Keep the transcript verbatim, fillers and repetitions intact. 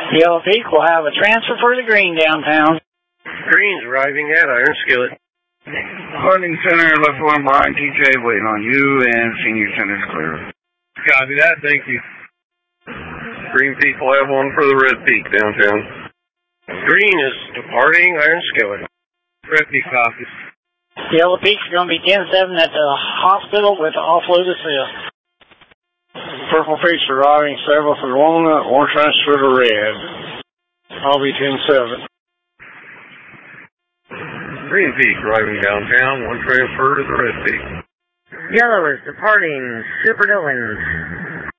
Yellow Peak will have a transfer for the green downtown. Green's arriving at Iron Skillet. Harding Center, left one behind T J, waiting on you, and Senior Center's clear. Copy that, thank you. Green Peak will have one for the Red Peak downtown. Green is departing Iron Skillet. Red Peak copies. Yellow Peak's going to be ten seven at the hospital with offload assist. Purple Peak's arriving seven for Walnut, one transfer to Red. I'll be ten seven. Green Peak arriving downtown, one transfer to the Red Peak. Yellow is departing Super Dillons.